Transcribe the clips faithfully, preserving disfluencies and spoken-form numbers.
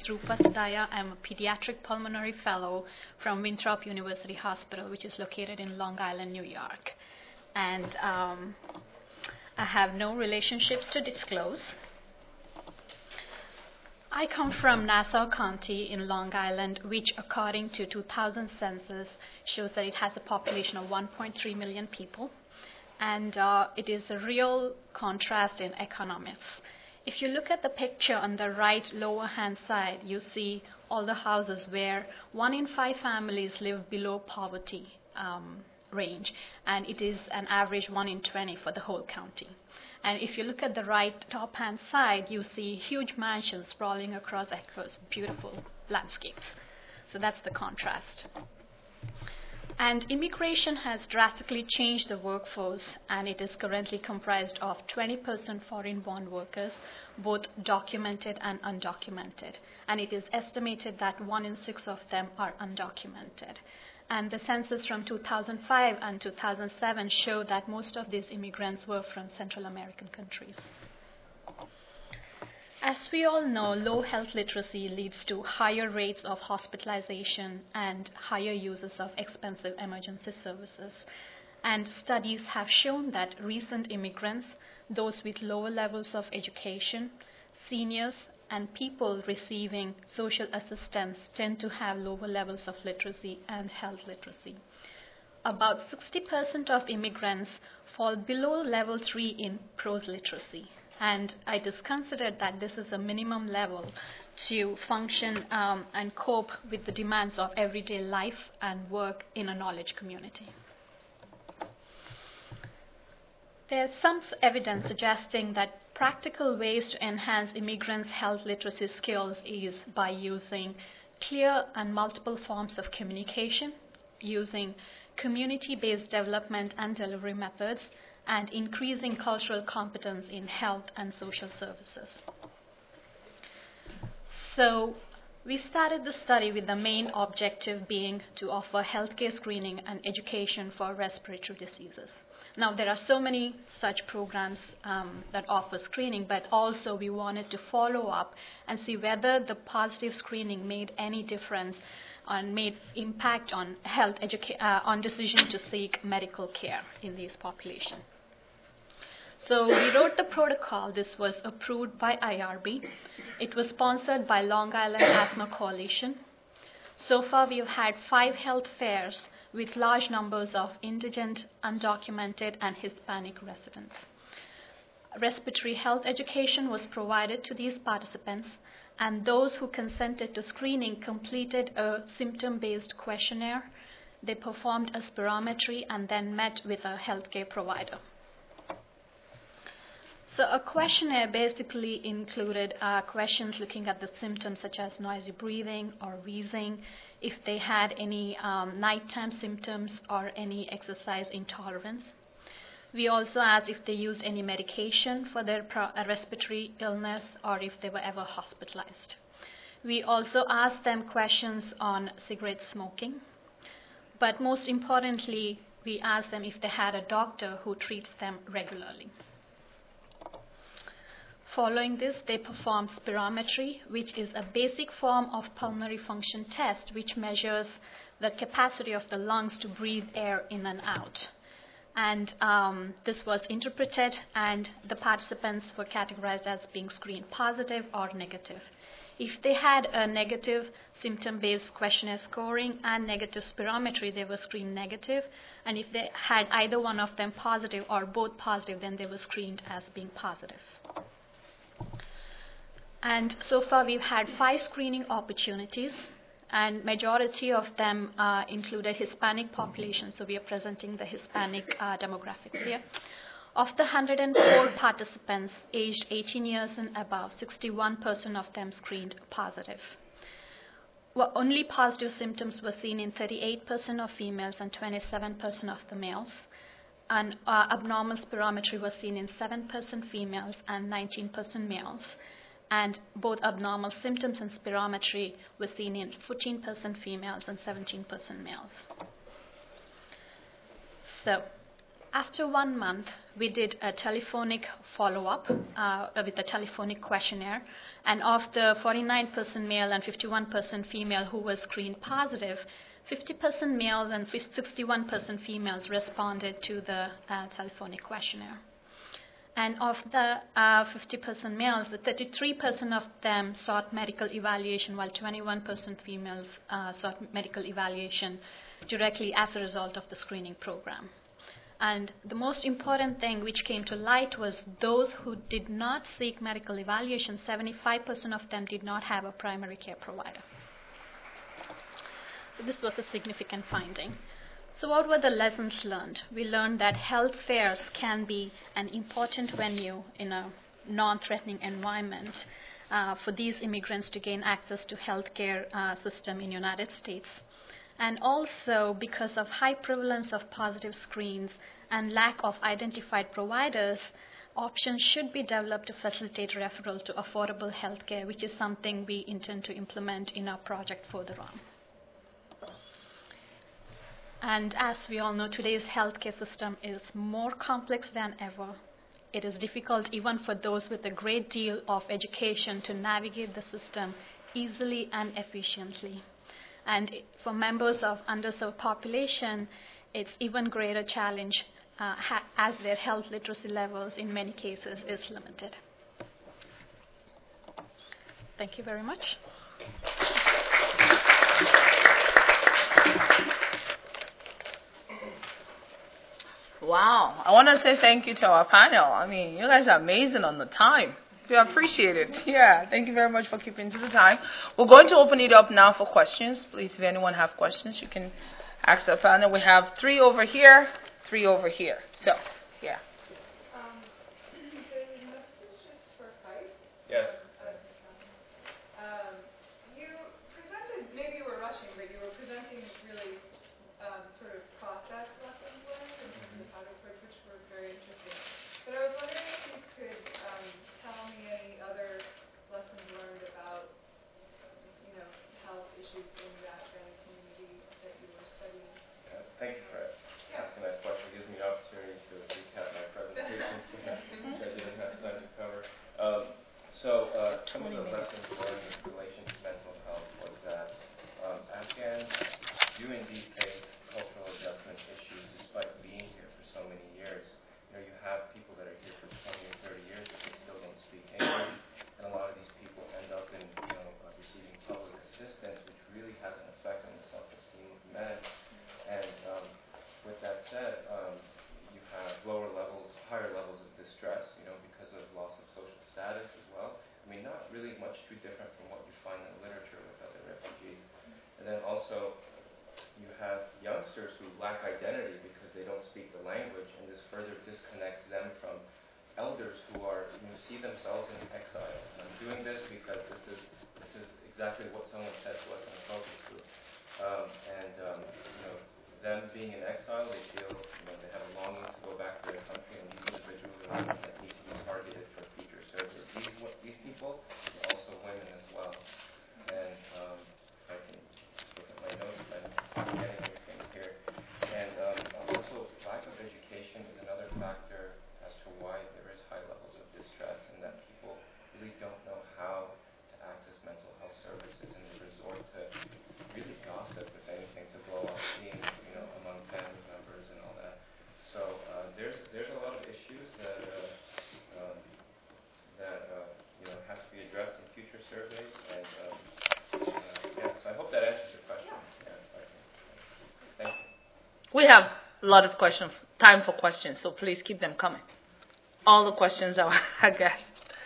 Rupa Sidaya. I'm a pediatric pulmonary fellow from Winthrop University Hospital, which is located in Long Island, New York. And um, I have no relationships to disclose. I come from Nassau County in Long Island, which according to two thousand census shows that it has a population of one point three million people. And uh, it is a real contrast in economics. If you look at the picture on the right lower hand side, you see all the houses where one in five families live below poverty um, range, and it is an average one in twenty for the whole county. And if you look at the right top hand side, you see huge mansions sprawling across across beautiful landscapes. So that's the contrast. And immigration has drastically changed the workforce, and it is currently comprised of twenty percent foreign-born workers, both documented and undocumented. And it is estimated that one in six of them are undocumented. And the census from two thousand five and two thousand seven show that most of these immigrants were from Central American countries. As we all know, low health literacy leads to higher rates of hospitalization and higher uses of expensive emergency services. And studies have shown that recent immigrants, those with lower levels of education, seniors, and people receiving social assistance tend to have lower levels of literacy and health literacy. About sixty percent of immigrants fall below level three in prose literacy. And it is considered that this is a minimum level to function um, and cope with the demands of everyday life and work in a knowledge community. There's some evidence suggesting that practical ways to enhance immigrants' health literacy skills is by using clear and multiple forms of communication, using community-based development and delivery methods, and increasing cultural competence in health and social services. So we started the study with the main objective being to offer healthcare screening and education for respiratory diseases. Now, there are so many such programs um, that offer screening, but also we wanted to follow up and see whether the positive screening made any difference and made impact on health educa- uh, on decision to seek medical care in these populations. So we wrote the protocol. This was approved by I R B. It was sponsored by Long Island Asthma Coalition. So far, we've had five health fairs with large numbers of indigent, undocumented, and Hispanic residents. Respiratory health education was provided to these participants, and those who consented to screening completed a symptom-based questionnaire. They performed a spirometry and then met with a healthcare provider. So a questionnaire basically included uh, questions looking at the symptoms such as noisy breathing or wheezing, if they had any um, nighttime symptoms or any exercise intolerance. We also asked if they used any medication for their pro- uh, respiratory illness or if they were ever hospitalized. We also asked them questions on cigarette smoking. But most importantly, we asked them if they had a doctor who treats them regularly. Following this, they performed spirometry, which is a basic form of pulmonary function test which measures the capacity of the lungs to breathe air in and out. And um, this was interpreted, and the participants were categorized as being screened positive or negative. If they had a negative symptom-based questionnaire scoring and negative spirometry, they were screened negative. And if they had either one of them positive or both positive, then they were screened as being positive. And so far, we've had five screening opportunities, and majority of them uh, included Hispanic population, so we are presenting the Hispanic uh, demographics here. Of the one hundred four participants aged eighteen years and above, sixty-one percent of them screened positive. Well, only positive symptoms were seen in thirty-eight percent of females and twenty-seven percent of the males. And uh, abnormal spirometry was seen in seven percent females and nineteen percent males. And both abnormal symptoms and spirometry were seen in fourteen percent females and seventeen percent males. So After one month, we did a telephonic follow-up uh, with a telephonic questionnaire, and of the forty-nine percent male and fifty-one percent female who were screened positive, fifty percent males and sixty-one percent females responded to the uh, telephonic questionnaire. And of the uh, fifty percent males, the thirty-three percent of them sought medical evaluation, while twenty-one percent females uh, sought medical evaluation directly as a result of the screening program. And the most important thing which came to light was those who did not seek medical evaluation, seventy-five percent of them did not have a primary care provider. So this was a significant finding. So what were the lessons learned? We learned that health fairs can be an important venue in a non-threatening environment uh, for these immigrants to gain access to healthcare uh, system in the United States. And also, because of high prevalence of positive screens and lack of identified providers, options should be developed to facilitate referral to affordable healthcare, which is something we intend to implement in our project further on. And as we all know, today's healthcare system is more complex than ever. It is difficult even for those with a great deal of education to navigate the system easily and efficiently. And for members of underserved population, it's even greater challenge uh, ha- as their health literacy levels in many cases is limited. Thank you very much. Wow. I want to say thank you to our panel. I mean, you guys are amazing on the time. We appreciate it. Yeah, thank you very much for keeping to the time. We're going to open it up now for questions. Please, if anyone have questions, you can ask our panel. We have three over here, three over here. So, yeah. Um, the message is for Kite. Yes. Um, you presented, maybe you were rushing, but you were presenting really um, sort of process lessons learned in terms of how to approach, which were very interesting. But I was wondering if you could um, tell me any other lessons learned about, you know, health issues in the Afghan community that you were studying. Uh, thank you for Yeah. asking that question. It gives me an opportunity to recap my presentation, which I didn't have time to cover. Um, so uh, some of the lessons learned in relation to mental health was that um, Afghans do indeed face cultural adjustment issues despite being here for so many years. You know, you have people that are here for twenty or thirty years, but they still don't speak English, and a lot of these people end up in, you know, uh, receiving public assistance, which really has an effect on the self-esteem of men. And um, with that said, um, you have lower levels, higher levels of distress, you know, because of loss of social status as well. I mean, not really much too different from what you find in the literature with other refugees. And then also, you have youngsters who lack identity because they don't speak the language, and this further disconnects them from elders who are, who see themselves in exile. And I'm doing this because this is this is exactly what someone said to us in the focus group. Um, and um, you know, them being in exile, they feel, you know, they have a longing to go back to their country, and these individuals are ones that need to be targeted for future service. These these people are also women as well. And um, if I can look at my notes, I'm getting everything here. And um, also, lack of education is another factor as to why there is high levels of distress, and that people really don't know how to access mental health services, and they resort to really gossip, if anything, to blow off steam, you know, among family members and all that. So uh, there's there's a lot of issues that uh, um, that uh, you know have to be addressed in future surveys, and um, uh, yeah. So I hope that answers your question. Yeah. Yeah, okay. Thank you. We have a lot of questions, time for questions, so please keep them coming. All the questions are, I guess.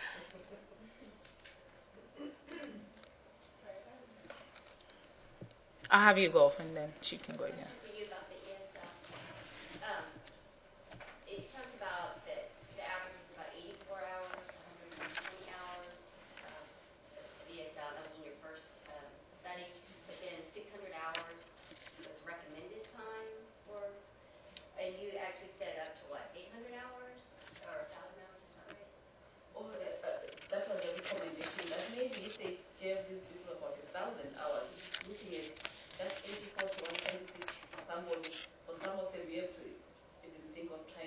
I'll have you go, and then she can go again. For you about the E S L. Um, it talks about that the average is about eighty-four hours, one hundred twenty hours um, of E S L. That was in your first um, study. But then six hundred hours was recommended time for, and you actually said up to what, eight hundred hours or one thousand hours? Is that right? Oh, uh, that was a recommendation. That maybe if they gave these people about a thousand hours, looking at that's eighty-four to one twenty-six for somebody. For some of them, we have to even think of trying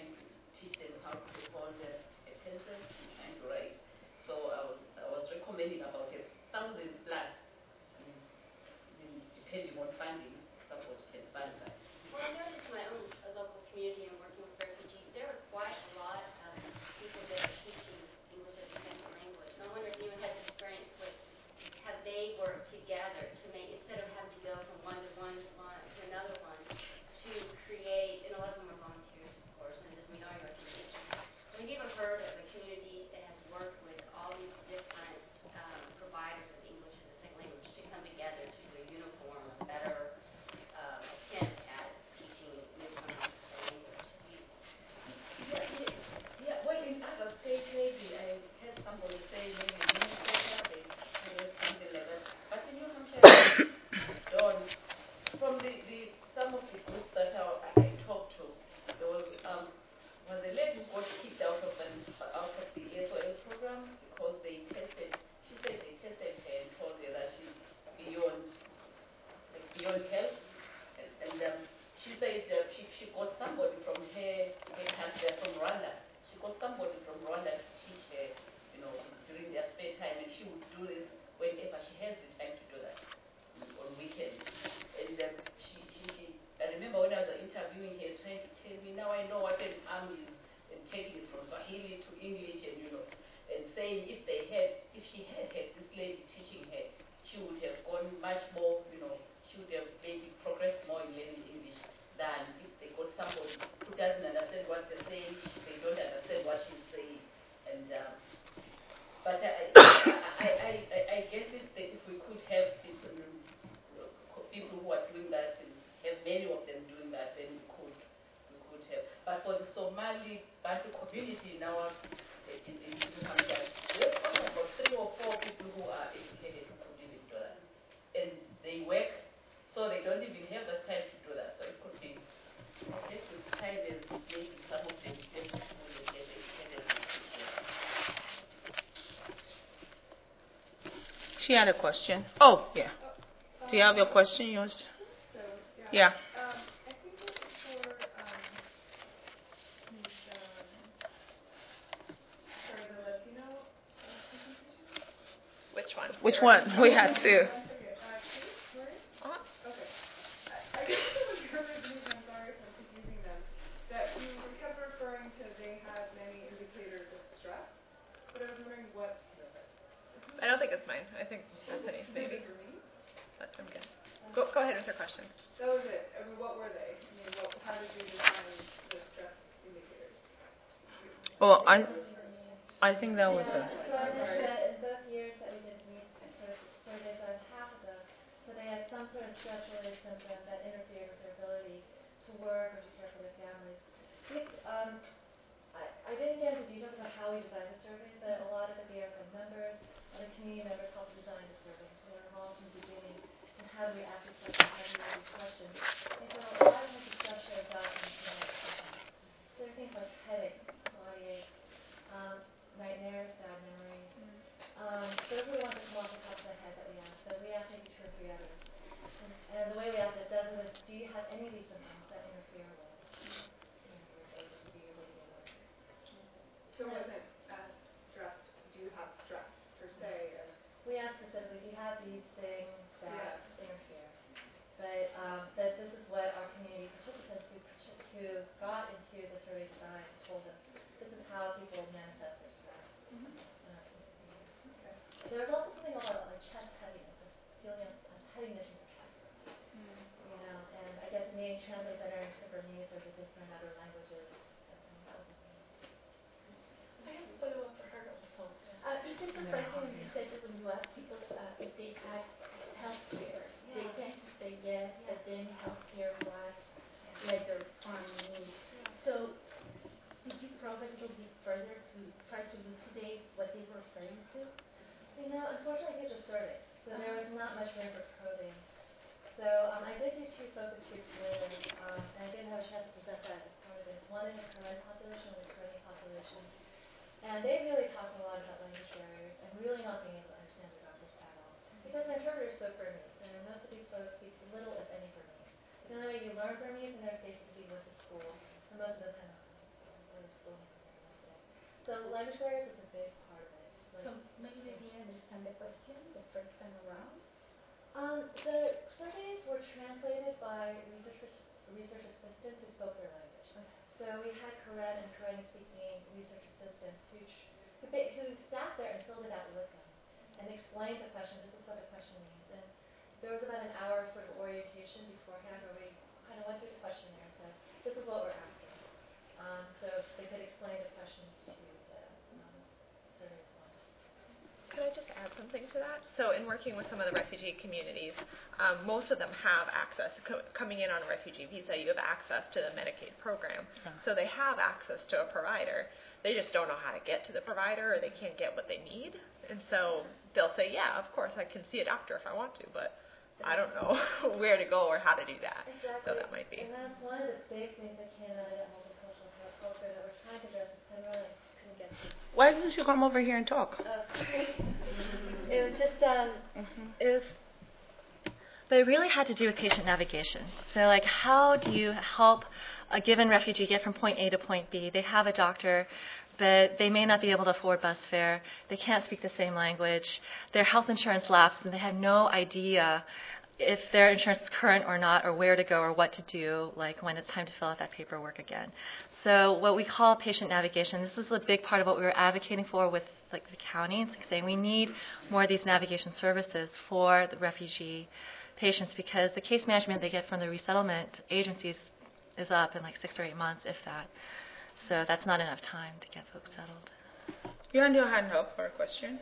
found a, a pencil trying to write. So I was I was recommending about a thousand plus. I mean, I mean, depending on funding, somebody can fund that. Well, I noticed in my own uh, local community and working with refugees, there are quite a lot of people that are teaching English as a second language. And I wonder if anyone has experience with how they work together to make, instead of having to go from one to one to one to another one, to create, and a lot of them are volunteers, of course, and it doesn't mean all your recommendations. Have you ever heard of a community that has worked with all these different um, providers of English as a second language to come together to do a uniform, a better um, attempt at teaching newcomers the language? Have you, Yeah, yeah, yeah. Well, in other states, maybe I heard somebody say maybe in Minnesota they do something like that. But in New Hampshire, Don, from the, the some of the groups that I, I talked to, there was um was a lady who got kicked out of an out of the S O L program because they tested. She said they tested her and told her that she's beyond like beyond help, and, and um, she said that she, she got somebody from her her country from Rwanda. She got somebody from Rwanda to teach her, you know, during their spare time, and she would do this whenever she has the time to do that on weekends. And um, she, she, she, I remember when I was interviewing her, trying to tell me, now I know what an arm is, and taking it from Swahili to English, and you know, and saying if they had, if she had had this lady teaching her, she would have gone much more, you know, she would have maybe progressed more in learning English than if they got somebody who doesn't understand what they're saying, they don't understand what she's saying, and um, but I, I, I, I, I guess if, they, if we could have people, people who are doing that and have many of them doing that, then we could, we could have. But for the Somali Bantu community in our in, in New Hampshire, we have only about three or four people who are educated who could even do that, and they work, so they don't even have the time to do that. So it could be, I guess, with time and maybe some of them get to school and get educated. She had a question. Oh, yeah. Do you have your question? Yours? So, Yeah. Um, I think it was for um, his, um, sorry, the Latino uh, presentation. Which one? Which one? We had two. Okay, uh, Kate, Murray? Uh-huh. Okay. I, I think it was your reviews, I'm sorry for confusing them, that you kept referring to they had many indicators of stress, but I was wondering what. I don't think it's mine. I think Bethany's maybe. For me? But I'm good. Go, go ahead with your question. That was it. I mean, what were they? I mean, what, how did you define the stress indicators? Well, I, I think that was Yeah, a. so I noticed that in both years that we did these sort of surveys on half of them, so they had some sort of stress-related symptom that interfered with their ability to work or to care for their families. These, um, I, I didn't get into details about how we designed the survey, but a lot of the B R F M members and the community members helped design the survey. So they were involved from the beginning in how do we ask these questions, how do we ask these questions. And so a lot of times the stress shows up in genetic symptoms. So there are things like headache, body ache, um, nightmares, bad memories. Um, those are the ones that come off the top of the head that we ask. So we ask maybe two or three others. And, and the way we ask it does it is, do you have any of these symptoms that interfere with you know, your ability to do your day-to-day work? So it wasn't uh, stress, do you have stress per se? As We ask specifically, do you have these things that Yes. interfere? But um, that this is what our community participants who, who got into the survey design told us. This is how people manifest their stress. Mhm. in our community. Okay. There was also something about like chest heaviness, a feeling of of heaviness in the chest. Mm. You know, and I guess it may translate better into Burmese or the different other languages. But, um, that was something. I have a follow-up for her also. Uh, it is surprising when you said that when you ask people uh, if they had health care, they tend to say yes, but then health care was like their primary need. So did you probe a little bit further to try to elucidate what they were referring to? You know, unfortunately, these are surveys, so there was not much room for probing. So um, I did do two focus groups later, um, and I didn't have a chance to present that as part of this. One in the Karen population, and the Karen population. And they really talked a lot about language barriers and really not being able to understand their doctors at all. Because the interpreters spoke Burmese, and most of these folks speak little, if any, Burmese. The only way you learn Burmese in their states is if you went to school, and most of them had not gone to school, or the school had been recommended. So language barriers is a big part of it. Like, So maybe they didn't understand the question the first time around. Um, the surveys were translated by research research assistants who spoke their language. Okay. So we had Karen and Karen speaking research assistants who, tr- who, ba- who sat there and filled it out with them and explained the question. This is what the question means. And there was about an hour sort of orientation beforehand where we kind of went through the questionnaire and said, this is what we're asking. Um, so they could explain the questions to the um, survey respondents. Could I just add something to that? So in working with some of the refugee communities, um, most of them have access. Co- coming in on a refugee visa, you have access to the Medicaid program. Yeah. So they have access to a provider. They just don't know how to get to the provider, or they can't get what they need. And so they'll say, yeah, of course, I can see a doctor if I want to, but I don't know where to go or how to do that. Exactly. So that might be. And that's one of the big things that came out of that multicultural culture that we're trying to address is kind of really couldn't get to. Why didn't you come over here and talk? Uh, it was just, um, Mm-hmm. It was, but it really had to do with patient navigation. So, like, how do you help a given refugee get from point A to point B? They have a doctor, but they may not be able to afford bus fare. They can't speak the same language. Their health insurance lapsed, and they have no idea if their insurance is current or not, or where to go, or what to do, like when it's time to fill out that paperwork again. So what we call patient navigation, this is a big part of what we were advocating for with like the county, and saying we need more of these navigation services for the refugee patients, because the case management they get from the resettlement agencies is up in like six or eight months, if that. So that's not enough time to get folks settled. You had your hand up for a question.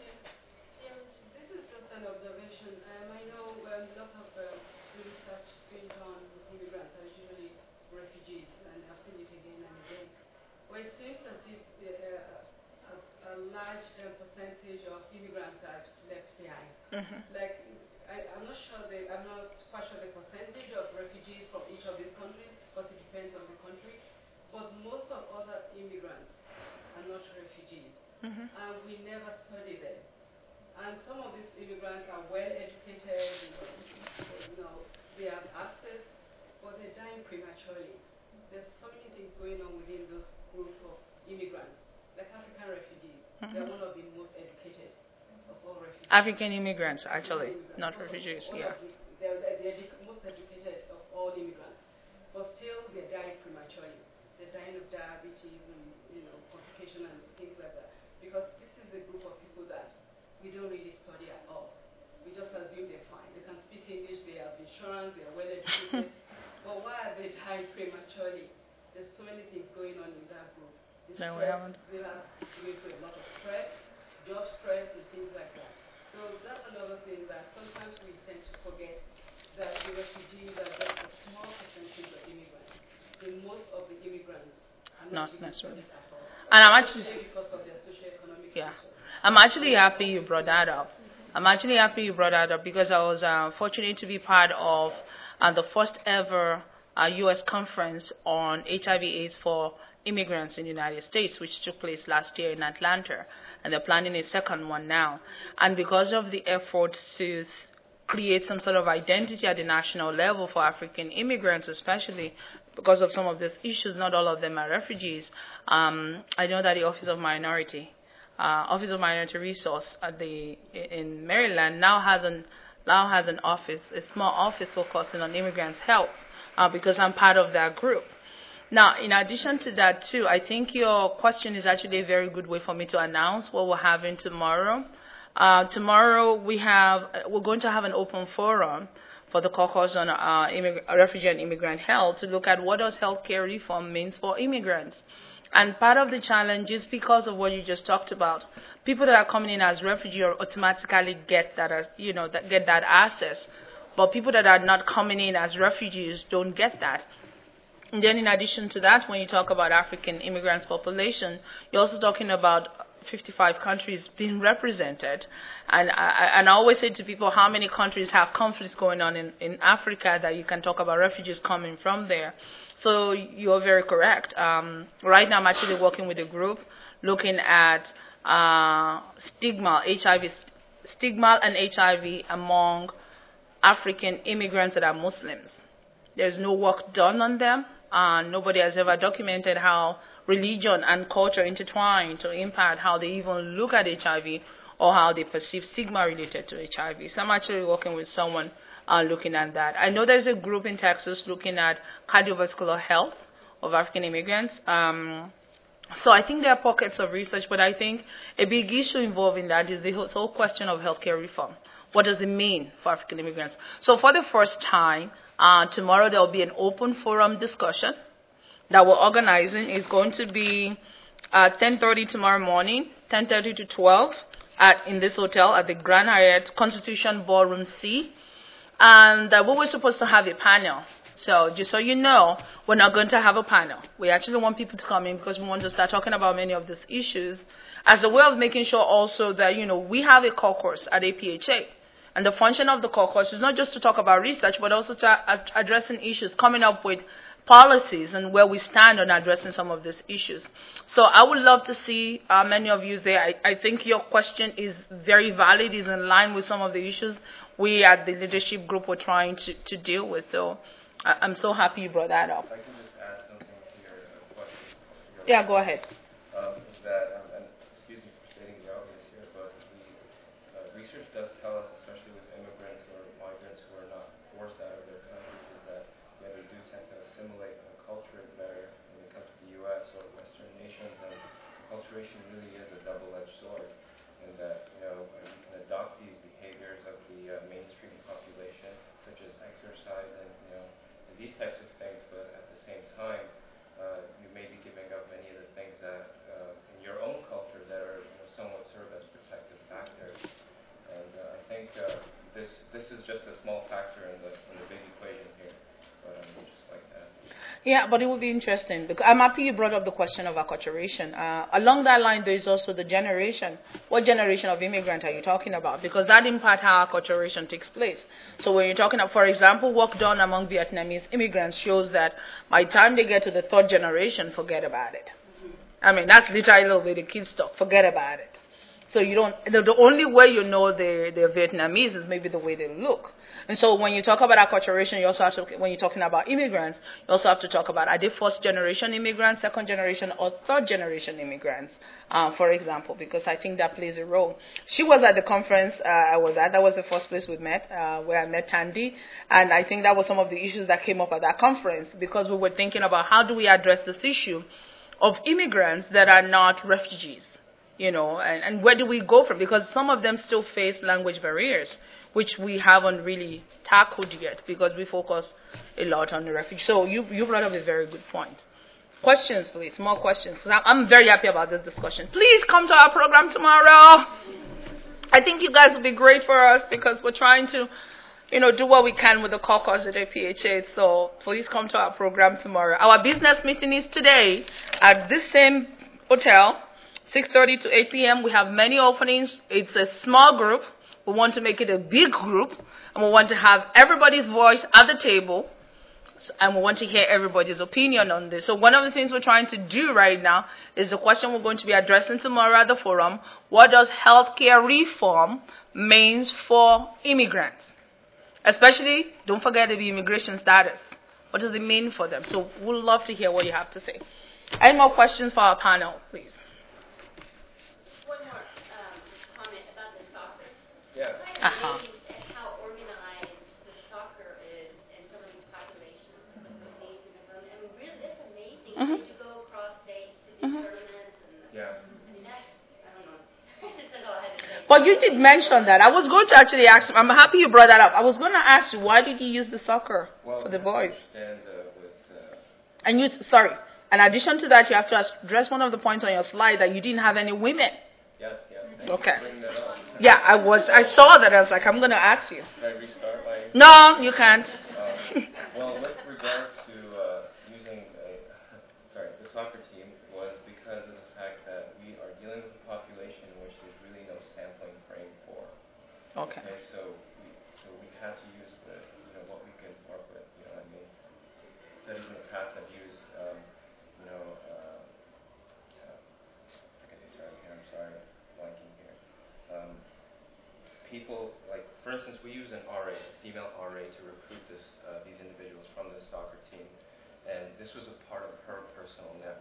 This is just an observation. Um, I know um, lots of uh, research being done with immigrants are usually refugees, and I've seen it again and again. Well, it seems as if uh, a, a large uh, percentage of immigrants are left behind. Mm-hmm. Like, I, I'm not sure the, I'm not quite sure the percentage of refugees from each of these countries, but it depends on the country. But most of other immigrants are not refugees, Mm-hmm. and we never study them. And some of these immigrants are well educated, you know, you know, they have access, but they're dying prematurely. There's so many things going on within those group of immigrants, like African refugees. Mm-hmm. They're one of the most educated of all refugees. African immigrants, actually, immigrants. not Also, refugees. all Yeah. of the, they're, they're the edu- most educated of all immigrants, but still they're dying prematurely. They're dying of diabetes and, you know, complication and things like that. Because this is a group of people that we don't really study at all. We just assume they're fine. They can speak English, they have insurance, they're well educated. But why are they dying prematurely? There's so many things going on in that group. The No, we stress, haven't. they are going through a lot of stress, job stress and things like that. So that's another thing that sometimes we tend to forget, that the refugees are just a small percentage of immigrants. The most of the immigrants are not, Not even necessarily. studied at all. And I'm actually, Because of their socioeconomic yeah, conditions. I'm actually happy you brought that up. I'm actually happy you brought that up because I was uh, fortunate to be part of uh, the first ever uh, U S conference on H I V/AIDS for immigrants in the United States, which took place last year in Atlanta, and they're planning a second one now. And because of the efforts to create some sort of identity at the national level for African immigrants, especially because of some of these issues, not all of them are refugees. Um, I know that the Office of Minority, uh, Office of Minority Resource at the in Maryland now has an now has an office, a small office focusing on immigrants' health, uh, because I'm part of that group. Now, in addition to that, too, I think your question is actually a very good way for me to announce what we're having tomorrow. Uh, tomorrow we have we're going to have an open forum for the caucus on uh, immig- refugee and immigrant health to look at what does healthcare reform means for immigrants. And part of the challenge is because of what you just talked about. People that are coming in as refugees automatically get that, as, you know, that get that access, but people that are not coming in as refugees don't get that. And then in addition to that, when you talk about African immigrants population, you're also talking about fifty-five countries being represented. And I, and I always say to people, how many countries have conflicts going on in, in Africa that you can talk about refugees coming from there? So you're very correct. Um, right now I'm actually working with a group looking at uh, stigma, H I V, stigma and H I V among African immigrants that are Muslims. There's no work done on them. Uh, nobody has ever documented how religion and culture intertwine to impact how they even look at H I V or how they perceive stigma related to H I V. So I'm actually working with someone uh, looking at that. I know there's a group in Texas looking at cardiovascular health of African immigrants. Um, so I think there are pockets of research, but I think a big issue involved in that is the whole whole question of healthcare reform. What does it mean for African immigrants? So for the first time, uh, tomorrow there will be an open forum discussion that we're organizing. It's going to be at ten thirty tomorrow morning, ten thirty to twelve, at in this hotel at the Grand Hyatt Constitution Ballroom C. And uh, we were supposed to have a panel. So just so you know, we're not going to have a panel. We actually want people to come in because we want to start talking about many of these issues as a way of making sure also that, you know, we have a caucus at A P H A. And the function of the caucus is not just to talk about research, but also to ad- addressing issues, coming up with policies and where we stand on addressing some of these issues. So I would love to see uh, many of you there. I, I think your question is very valid, is in line with some of the issues we at the leadership group were trying to, to deal with. So I, I'm so happy you brought that up. If I can just add something to your uh, question. Your Yeah, go ahead. Um, is that, um, and excuse me for stating the obvious here, but the uh, research does tell us, especially with immigrants or migrants who are not forced out of their countries, is that yeah, they do tend to assimilate and acculturate better when they come to the U S or Western nations, and acculturation really is a double-edged sword, in that, you know, we can adopt these behaviors of the uh, mainstream population, such as exercise and, you know, these types of things, but at the same time, uh, you may be giving up many of the things that uh, in your own culture that are, you know, somewhat serve as protective factors. And uh, I think uh, this this is just a small factor in the in the big equation here. But um, we just like that. Yeah, but it would be interesting because I'm happy you brought up the question of acculturation. Uh, along that line, there is also the generation. What generation of immigrant are you talking about? Because that impacts how acculturation takes place. So when you're talking about, for example, work done among Vietnamese immigrants shows that by the time they get to the third generation, forget about it. I mean, that's literally the way the kids talk. Forget about it. So you don't. The, the only way you know they're, they're Vietnamese is maybe the way they look. And so when you talk about acculturation, you also have to, when you're talking about immigrants, you also have to talk about, are they first generation immigrants, second generation, or third generation immigrants, uh, for example, because I think that plays a role. She was at the conference uh, I was at. That was the first place we met, uh, where I met Tandy. And I think that was some of the issues that came up at that conference, because we were thinking about how do we address this issue of immigrants that are not refugees, you know, and, and where do we go from? Because some of them still face language barriers, which we haven't really tackled yet because we focus a lot on the refugee. So you, you brought up a very good point. Questions, please. More questions. I'm very happy about this discussion. Please come to our program tomorrow. I think you guys will be great for us because we're trying to, you know, do what we can with the caucus at A P H A. So please come to our program tomorrow. Our business meeting is today at this same hotel, six thirty to eight p.m. We have many openings. It's a small group. We want to make it a big group, and we want to have everybody's voice at the table, and we want to hear everybody's opinion on this. So one of the things we're trying to do right now is the question we're going to be addressing tomorrow at the forum: what does healthcare reform mean for immigrants? Especially, don't forget the immigration status. What does it mean for them? So we'd love to hear what you have to say. Any more questions for our panel, please? Yeah. Uh-huh. How organized the soccer is in some of these populations. It's amazing. I mean, really, it's amazing mm-hmm. to go across states to do mm-hmm. tournaments. And, yeah. I mean, that's, I don't know. That's all I had to say. But you did mention that. I was going to actually ask, I'm happy you brought that up. I was going to ask you, why did you use the soccer well, for the boys? Understand, uh, with, uh, and you, sorry, in addition to that, you have to address one of the points on your slide that you didn't have any women. Yes, yes. Okay. Yeah, I was. I saw that. I was like, I'm going to ask you. Can I restart my? No, you can't. Um, well, with regard to uh, using, a, sorry, the soccer team was because of the fact that we are dealing with a population in which there's really no sampling frame for. Okay. Okay. So we, so we had to use the, you know, what we could work with. You know what I mean? Studies in the past have used, um, you know, uh, uh, forget the term here. I'm sorry. Um, people, like, for instance, we use an R A, a female R A, to recruit this, uh, these individuals from this soccer team. And this was a part of her personal network. And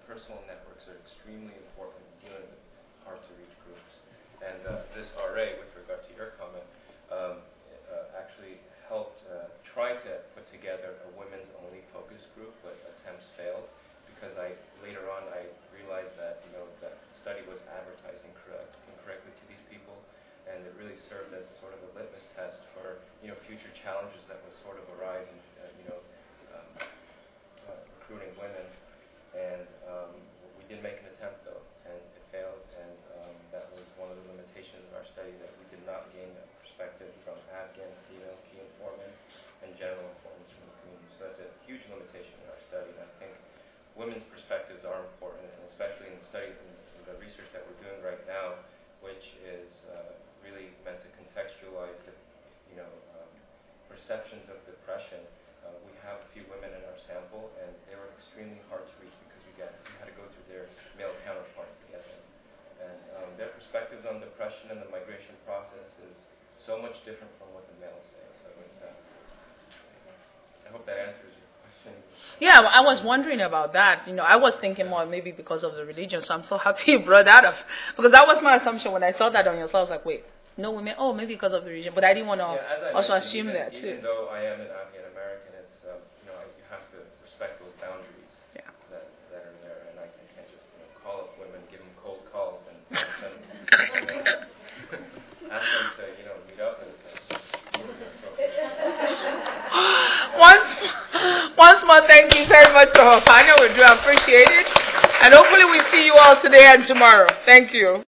personal networks are extremely important in dealing with hard-to-reach groups. And uh, this R A, with regard to your comment, um, uh, actually helped uh, try to put together a women's-only focus group, but attempts failed because I later on I realized that you know that the study was advertised incorrect, incorrectly to these people, and it really served as sort of a litmus test for you know future challenges that would sort of arise in uh, you know um, uh, recruiting women. And um, we did make an attempt though, and it failed, and um, that was one of the limitations of our study, that we did not gain a perspective from Afghan female key informants and general informants from the community. So that's a huge limitation in our study, and I think women's perspectives are important, and especially in the study, in, in the research that we're doing right now, which is uh, really meant to contextualize the, you know, um, perceptions of depression. Uh, we have a few women in our sample, and they were extremely hard to reach because we, got, we had to go through their male counterparts to get them. And um, their perspectives on depression and the migration process is so much different from what the males say. So it's, uh, I hope that answers your question. Yeah, well, I was wondering about that. You know, I was thinking more maybe because of the religion, so I'm so happy you brought that up. Because that was my assumption when I saw that on your slide. I was like, wait, no women? Oh, maybe because of the religion. But I didn't want to yeah, also assume even, that, too. Even though I am an Afghan American, it's, um, you know, you have to respect those boundaries yeah. that, that are there. And I can't just you know, call up women, give them cold calls, and send them, you know, ask them to, you know, meet up and stuff. once, once more, thank you very much to our panel. We do appreciate it. And hopefully we see you all today and tomorrow. Thank you.